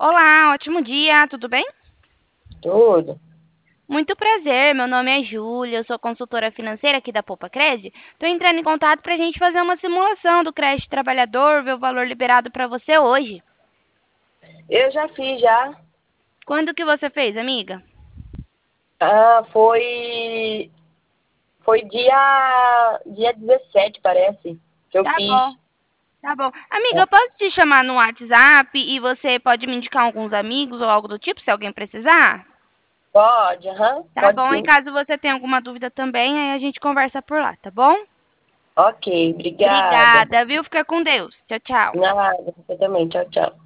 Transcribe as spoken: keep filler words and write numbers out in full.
Olá, ótimo dia, tudo bem? Tudo. Muito prazer, meu nome é Júlia, eu sou consultora financeira aqui da Poupa Cred. Estou entrando em contato para a gente fazer uma simulação do crédito trabalhador, ver o valor liberado para você hoje. Eu já fiz já. Quando que você fez, amiga? Ah, foi foi dia dia dezessete, parece, que eu Tá fiz. bom, tá bom. Amiga, É, eu posso te chamar no WhatsApp e você pode me indicar alguns amigos ou algo do tipo, se alguém precisar? pode, aham, Tá pode bom, e sim. caso você tenha alguma dúvida também, aí a gente conversa por lá, tá bom? Ok, obrigada. Obrigada, viu? Fica com Deus. Tchau, tchau. Nada, você também. Tchau, tchau.